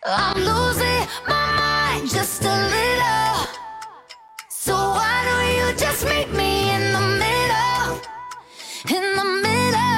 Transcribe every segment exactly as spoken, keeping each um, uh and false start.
I'm losing my mind just a little. So why don't you just meet me in the middle? In the middle.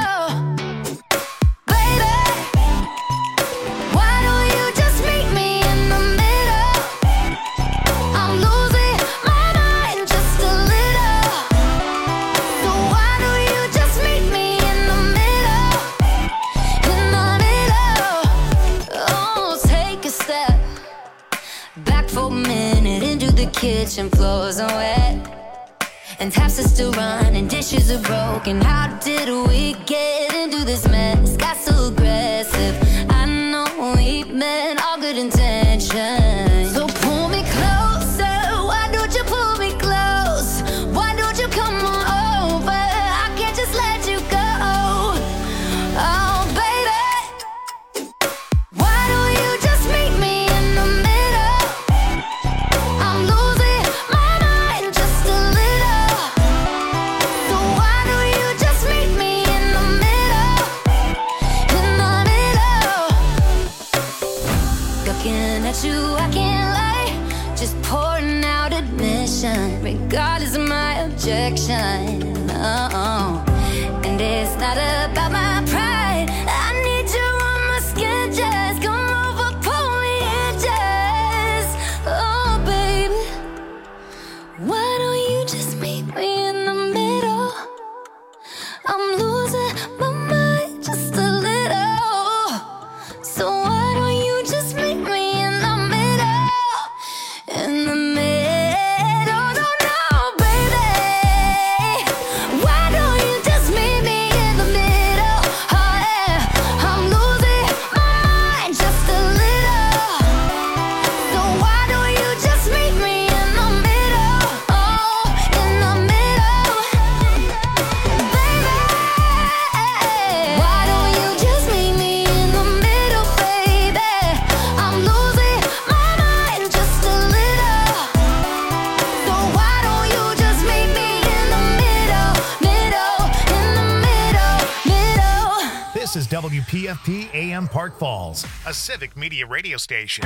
Kitchen floors are wet, and taps are still running, dishes are broken. How did we get into this mess? Got so aggressive. I know we meant all good intentions. So pull me closer. Why don't you pull me close? Why don't you come on over? I can't just let you go. Oh, baby, why don't you just meet me in the middle? I'm losing. You, I can't lie, just pouring out admission, regardless of my objection. Oh, and it's not about my pride. I need you on my skin, just come over, pull me in, just. Oh, baby, why don't you just meet me in the middle? I'm losing my mind just a little. So why don't you just meet me? In the middle, no, no, baby. Why don't you just meet me in the middle? Oh, yeah. I'm losing my mind just a little. So why don't you just meet me in the middle? Oh, in the middle, baby. Why don't you just meet me in the middle, baby? I'm losing my mind just a little. This is W P F P A M Park Falls, a civic media radio station.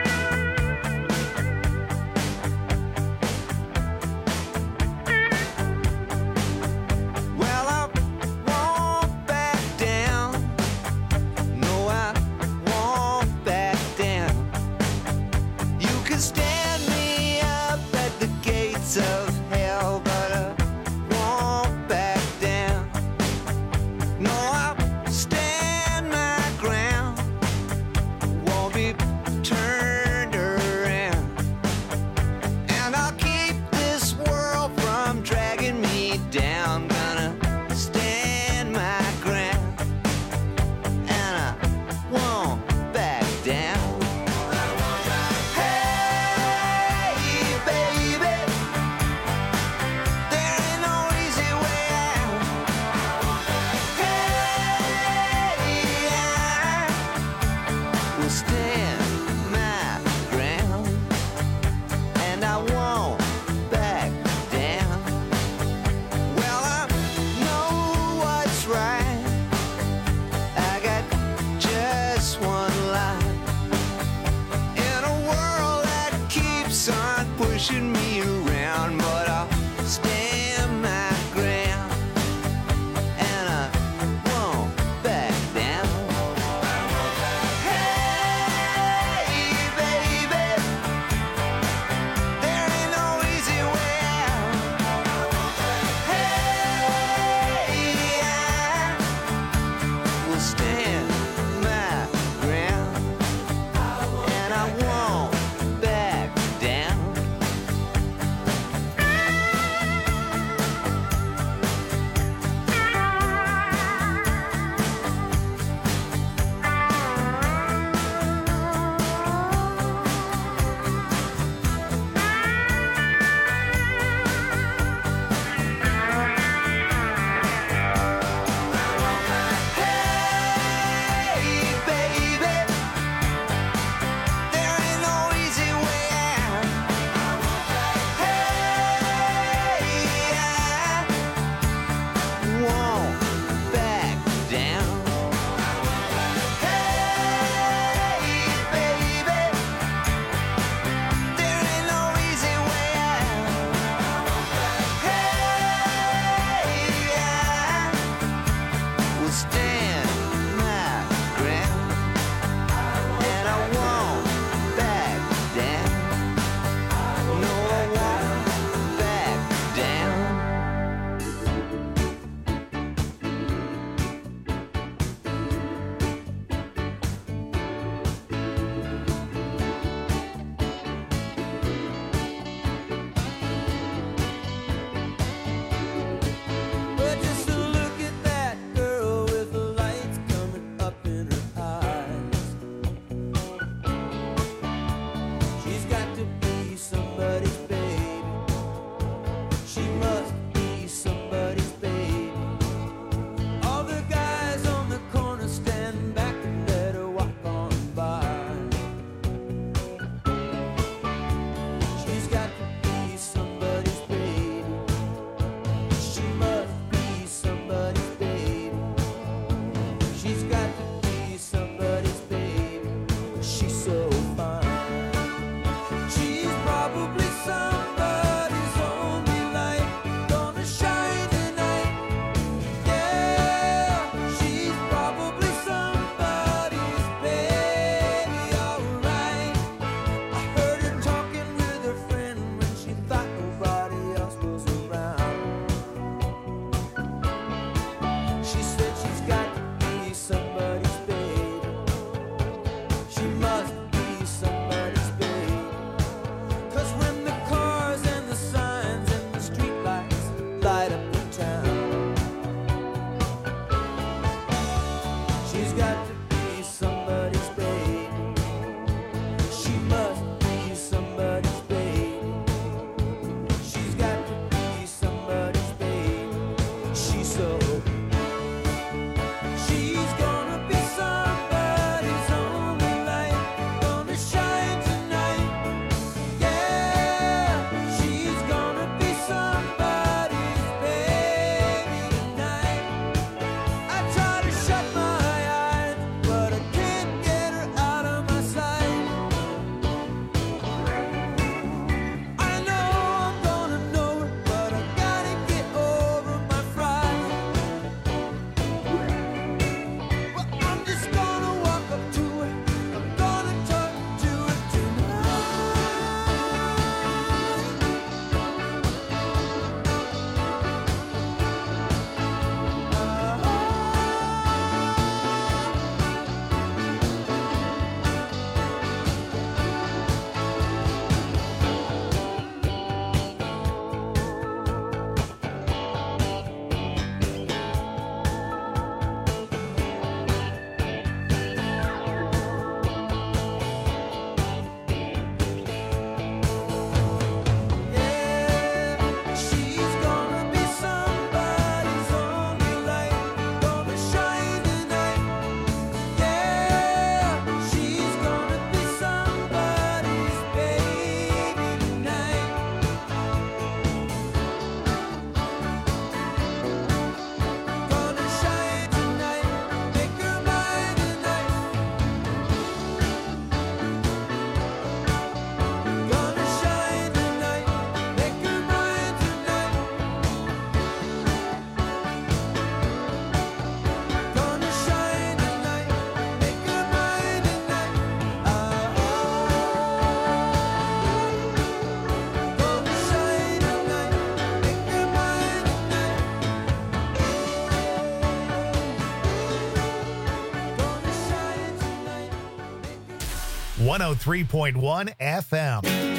Well, I won't back down. No, I won't back down. You can stand me up at the gates of hell, but I won't back down. No, I stand my ground, won't be turned around, and I'll keep this world from dragging me down. Gonna stand my ground, and I won't back down. Hey, baby, there ain't no easy way out. Will stand my ground, and I won't back down. Well, I know what's right. I got just one life in a world that keeps on pushing me around, but I'll stand my ground, and I won't back down. Hey, one oh three point one F M.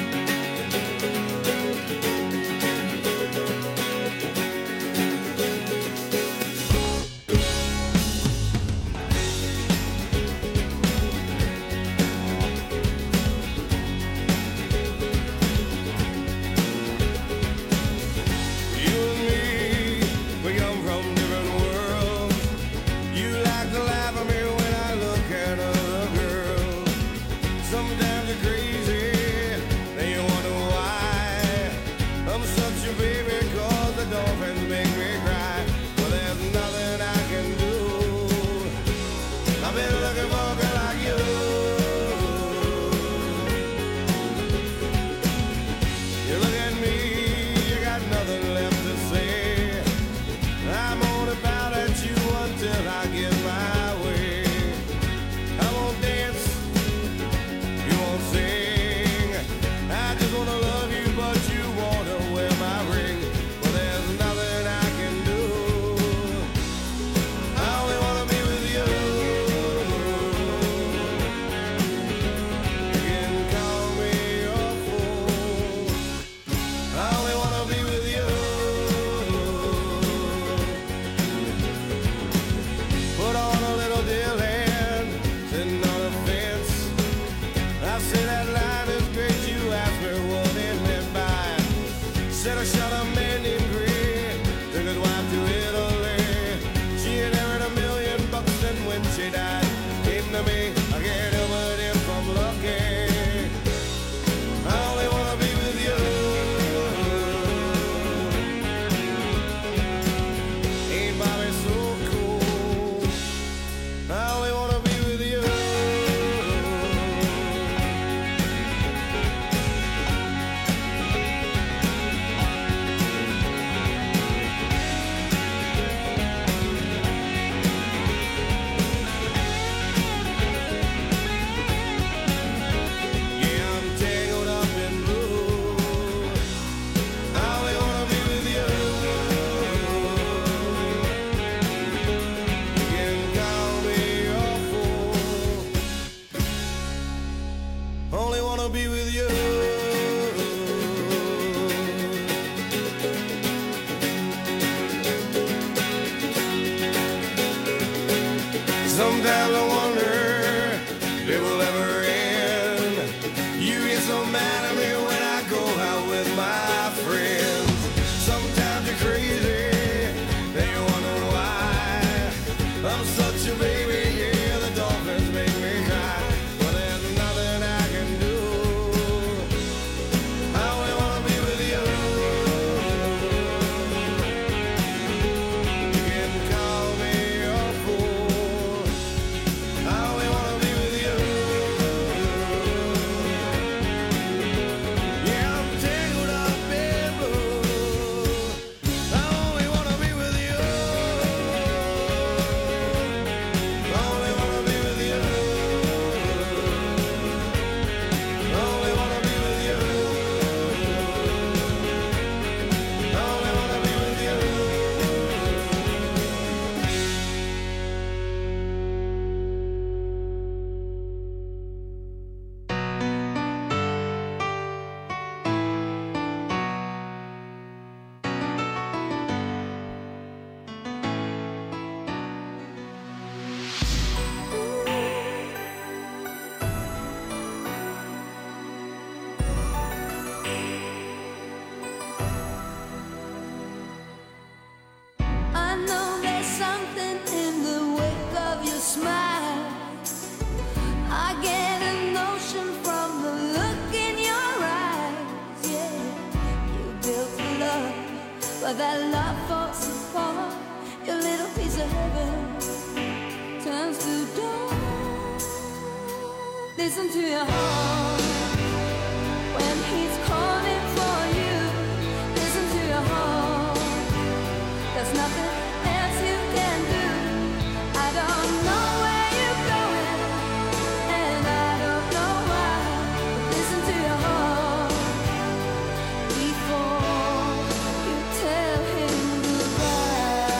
Sometimes I wonder if it will ever end. You get so mad at me when I go out with my friends. Sometimes you're crazy, and you wonder why. I'm such a baby, yeah, the dolphins make me cry. But there's nothing I can do. I only wanna be with you. You can call me a fool. I only wanna be with you. Yeah, I'm tangled up in blue. I only wanna be with you. I only wanna be with you. I only wanna be with you. I only wanna be with you. I know there's something in the wake of your smile. I get a notion from the look in your eyes. Yeah, you built a love, but that love falls apart. Your little piece of heaven turns to dawn. Listen to your heart when he's calling for you. Listen to your heart. There's nothing else you can do. I don't know where you're going, and I don't know why. But listen to your heart before you tell him goodbye.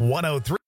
one oh three.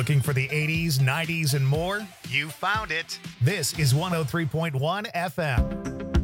Looking for the eighties, nineties, and more? You found it. This is one oh three point one F M.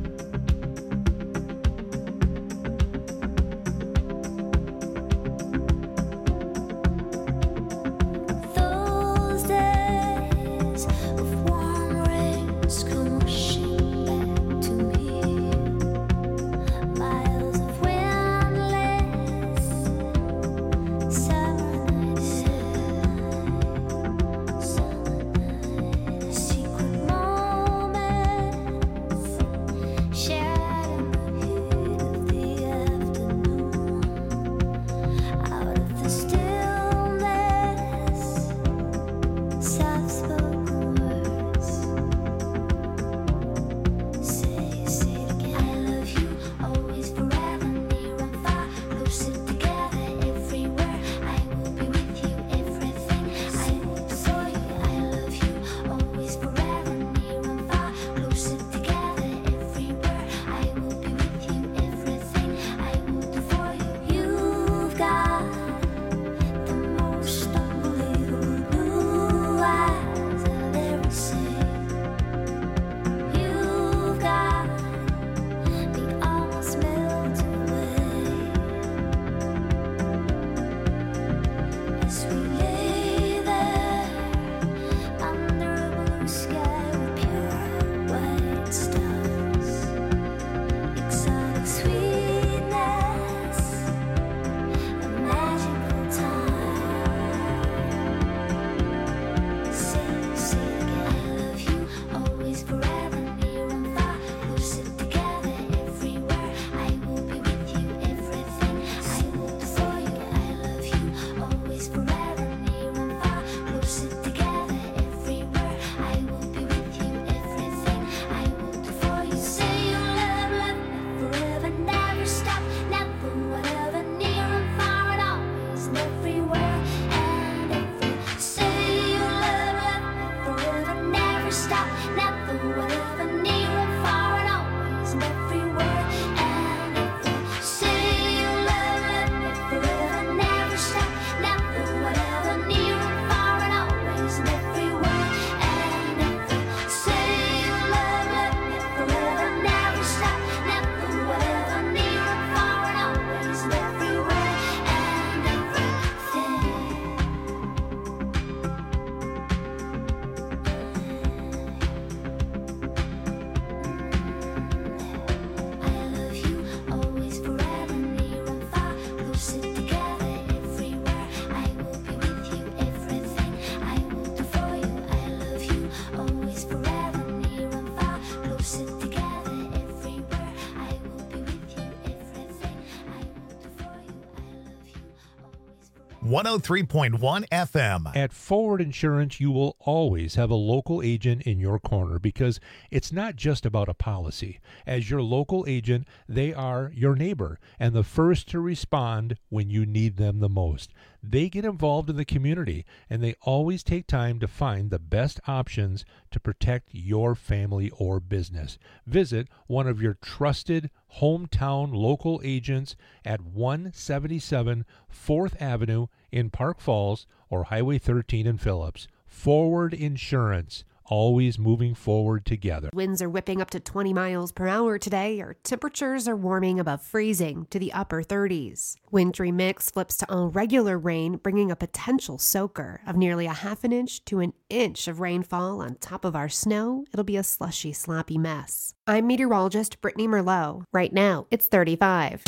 one oh three point one F M. At Forward Insurance, you will always have a local agent in your corner because it's not just about a policy. As your local agent, they are your neighbor and the first to respond when you need them the most. They get involved in the community, and they always take time to find the best options to protect your family or business. Visit one of your trusted hometown local agents at one seventy-seven fourth Avenue in Park Falls or Highway thirteen in Phillips. Forward Insurance, always moving forward together. Winds are whipping up to twenty miles per hour today. Our temperatures are warming above freezing to the upper thirties. Wintry mix flips to all regular rain, bringing a potential soaker of nearly a half an inch to an inch of rainfall on top of our snow. It'll be a slushy, sloppy mess. I'm meteorologist Brittany Merlot. Right now, it's thirty-five.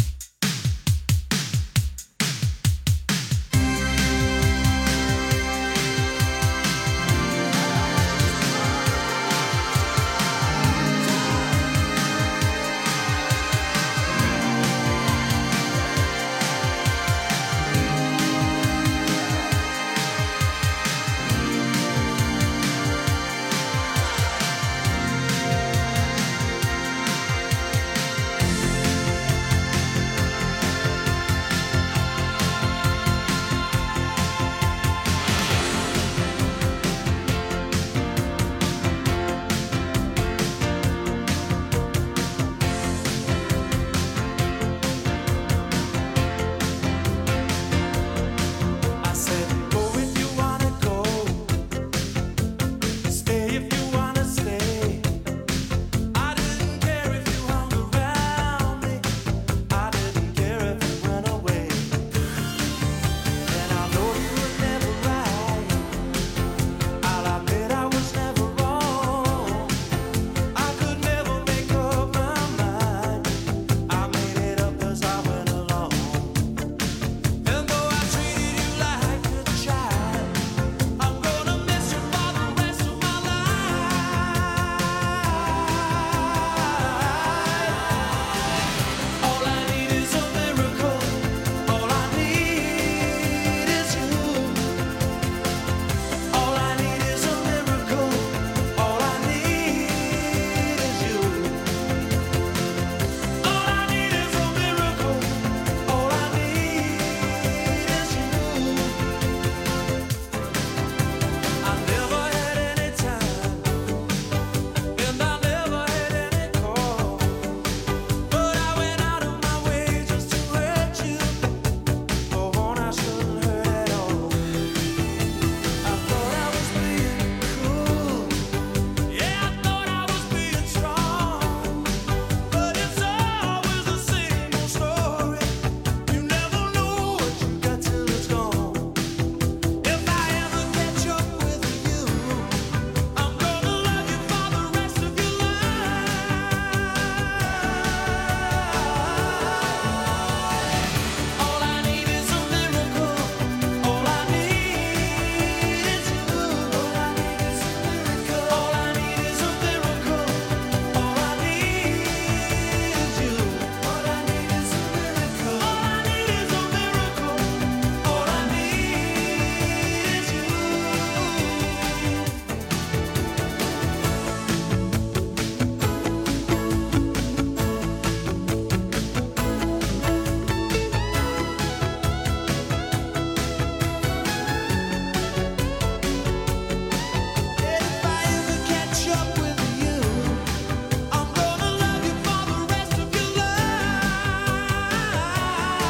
catch up with you. I'm gonna love you for the rest of your life.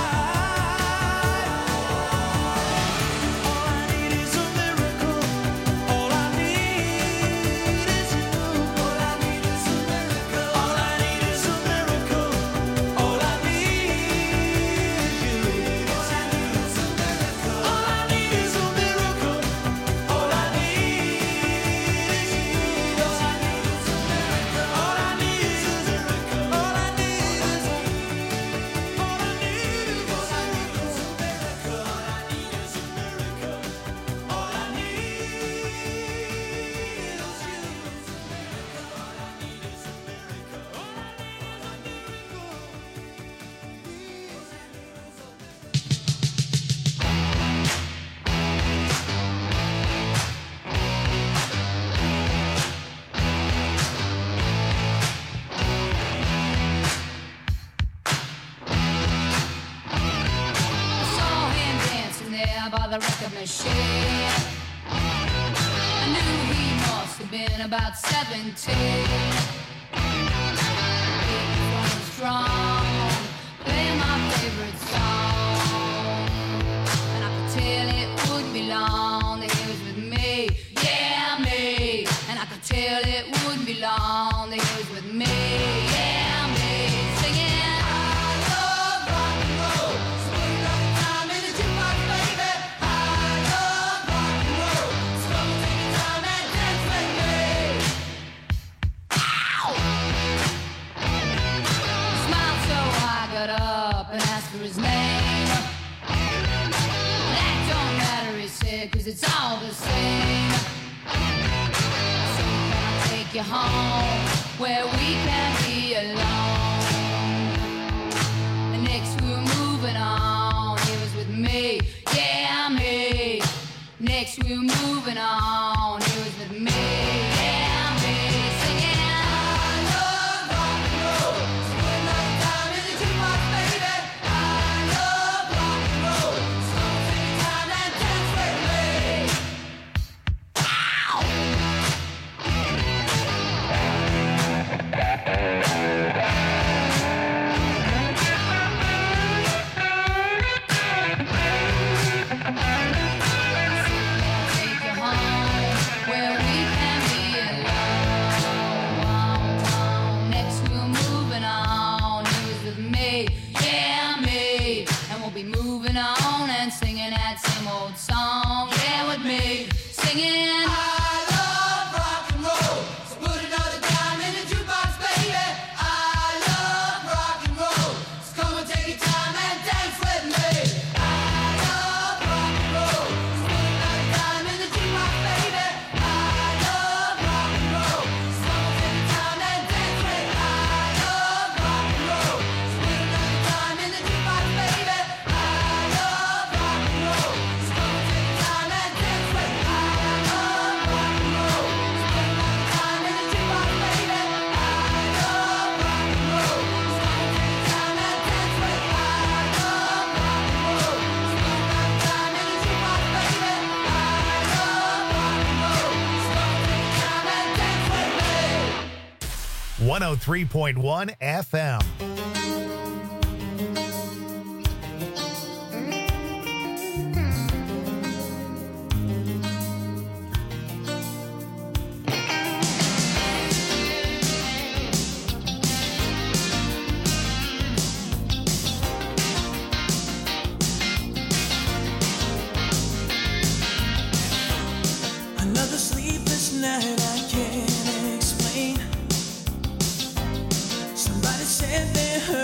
All I need is a miracle. All I need is you. All I need is a miracle. All I need is a miracle. All I need is you. All I need is a miracle. All I need is a miracle. All I need is you. All I need is a miracle. All I need is a miracle. All I need is a all I need is all I need is a miracle. All I need is a miracle. All I need is you. I saw him dancing there by the record machine. I knew he must have been about seventeen. He was strong, playing my favorite song, and I could tell it wouldn't be long that he was with me, yeah me. And I could tell it wouldn't be long that he was with me, yeah me. Singing, I love rock and roll. So put another time in the jukebox, baby. I love rock and roll. So come and take your time and dance with me. Ow! He smiled so I got up and asked for his name. That don't matter, he said, 'cause it's all the same. So can I take you home where we can be alone? And next we were moving on. He was with me, yeah me. Next we were moving on. He was with me, yeah me. Singing, I love rock and roll. So put another time in the jukebox, baby. I love rock and roll. So come take your time and dance with me. Ow! Take you home where we can be alone. Next we're moving on. He was with me, yeah me. And we'll be moving on and singing that same old song, yeah with me. Singing, I love rock and roll. So put another dime in the jukebox, baby. I love rock and roll. So come and take your time and dance with me. I love rock and roll. So put another dime in the jukebox, baby. I love rock and roll. So come and take your time and dance with me. I love rock and roll. So put another dime in the jukebox, baby. I love rock and roll. So come and take your time and dance with me. I love rock and roll. So put another dime in the jukebox, baby. I love rock and roll. So come and take your time and dance with me. I love rock and roll. So put another dime in the jukebox, baby. I love rock and roll. So come and take your time and dance with me. one oh three point one F M. Another sleepless night I can't explain. Somebody said they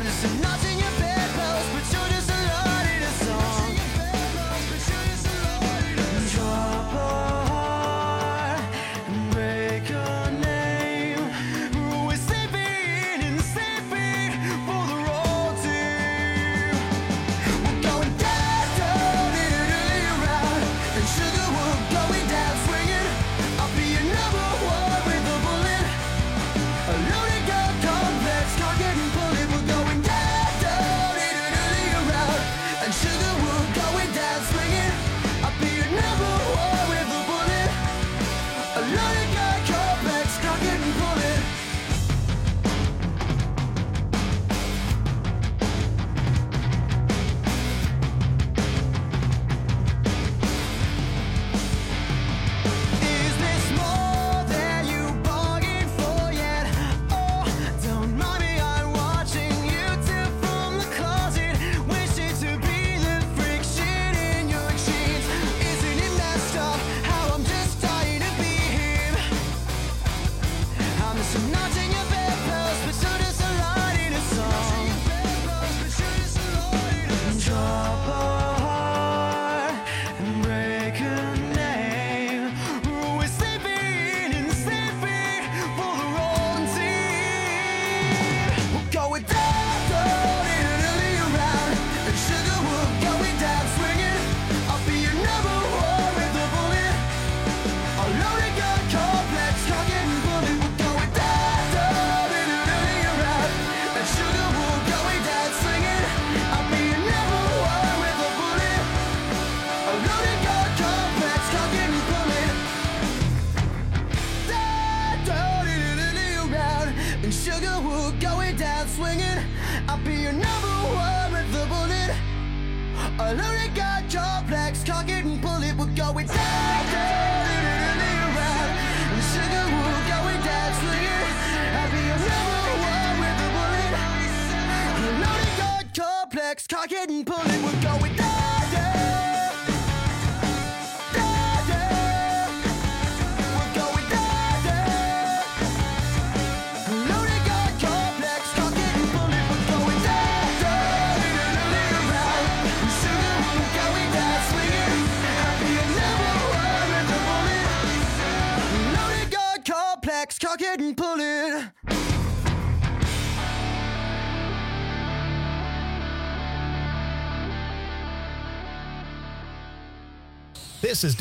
I'm just a notch in your bedpost, but you're just a lot in a song. Drop a heart and break a name. We're sleeping and sleeping for the road team. We're going down, down, in a really around. And sugar, we're going down swinging. I'll be your number one with a bullet. A loaded gun complex, target and bullet. We're going down, down, in a really around. And sugar, we're going down swinging. I'll be your number one with a bullet. A loaded gun complex, target and bullet. Is this more than you bargained for yet? Oh, don't mind me, I'm watching you two from the closet, wishing to be the freak shit in your jeans. Isn't it messed up how I'm just dying to be him? I'm just a notch in your bedpost, but so does a lot in a song. Drop a heart and break a name. We're sleeping and sleeping for the wrong team. We're going down, down, in a really around. And sugar, we're going down swinging. I'll be your number one with a bullet. A loaded gun complex, target and bullet. We're going down, down, in a really around. And sugar, we're going down swinging. I'll be your number one with a bullet. A loaded gun complex, target and bullet. Down, down, in a really around. And sugar, we're going down swinging. I'll be your number one with a bullet. A loaded gun complex, target and bullet. We're going down, down, in a really around. And sugar, we're going down swinging. I'll be your number one with a bullet. A loaded gun complex, target and bullet. We're going down, down. Down, down. We're going down, down. A loaded gun complex, target and bullet. We're going down, down, in a really around. And sugar, we're going down swinging. I'll be your number one with a bullet. A loaded gun complex, target and bullet. This is